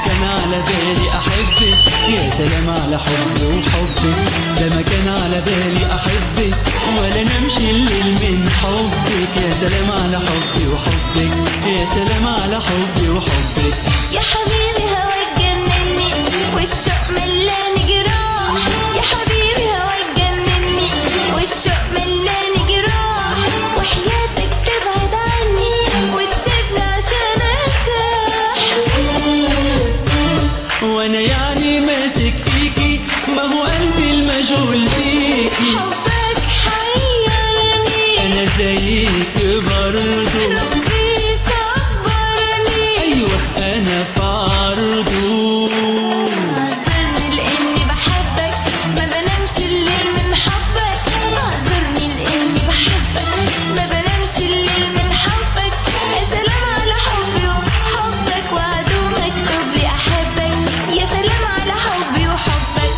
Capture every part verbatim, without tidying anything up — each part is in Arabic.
كان على بالي أحبك. يا سلام على حبي وحبك، ده ما كان على بالي أحبك ولا نمشي الليل من حبك. يا سلام على حبي وحبك، يا سلام على حبي وحبك. يا حبيبي هواك جنني والشوق ملاني جراح. يا حبيبي هواك جنني والشوق ملاني جراح. وحياتك تبعد عني وتسيبني عشان ارتاح. وانا يعني ماسك فيكي، ما هو قلبي المشغول بيكي. حبك حيرني انا زيك برضو، ربي صبرني. ايوه انا في عرضه. اعذرني لاني بحبك، ما بنامش الليل من حبك. اعذرني لاني بحبك، ما بنامش الليل من حبك. يا سلام على حبي وحبك، وعدو مكتوب لي احبك. يا سلام على حبي وحبك.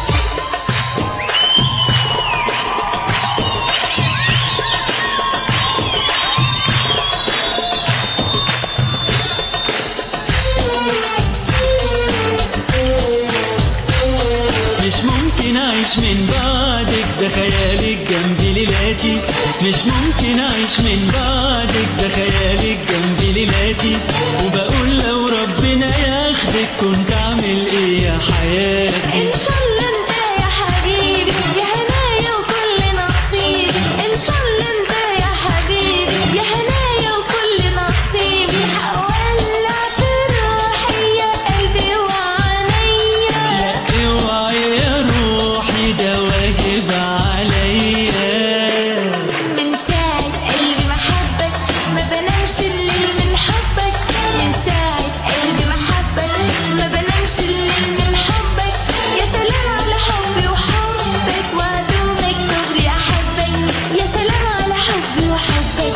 مش ممكن اعيش من بعدك، ده خيالك جنبي ليلاتي. مش ممكن اعيش من بعدك، ده خيالك جنبي ليلاتي. وبقول لو ربنا ياخدك كنت اعمل ايه يا حياتي. ان شاء الله انت يا حبيبي، يا هنايا وكل نصيبي. ان شاء الله انت يا حبيبي، يا هنايا وكل نصيبي. هولع في روحي يا قلبي وعينيا. لا اوعي يا روحي، ده واجب عليا. من ساعة قلبي محبك، ما بنامش الليل من حبك. من ساعة قلبي محبك، ما بنامش الليل من حبك. يا سلام على حبي وحبك، وعدو مكتوب لي أحبك. يا سلام على حبي وحبك.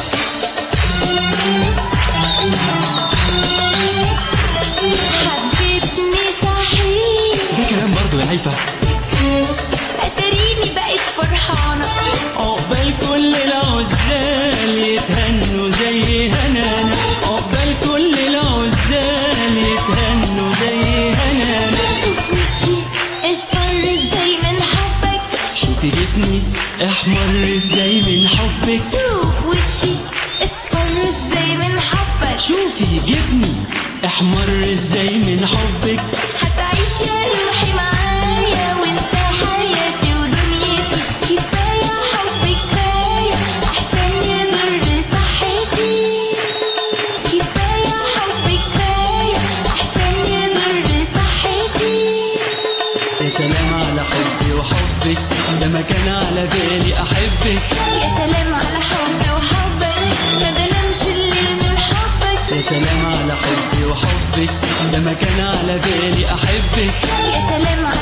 حبيتني صحيح، ده كلام برضو يا هيفا. أتريني بقيت فرحانة. عقبال كل العزال يتهنوا زي هنانا. عقبال كل العزال يتهنوا زي هنانا. شوف وشي اصفر ازاي من حبك. شوفي جبني احمر ازاي من حبك. شوف وشي اصفر ازاي من حبك. شوفي جبني احمر ازاي من حبك. هتعيش يا روحي معايا وانت حياتي ودنيتي. كفاية حب كفاية، احسن يضر صحتي. كفاية حب كفاية، احسن يضر صحتي. يا سلام على حبي وحبك، ده ما كان على بالي احبك. يا سلام على حبي وحبك، ما بنامش الليل من حبك. يا سلام على حبي وحبك، ده ما كان على بالي احبك. يا سلام على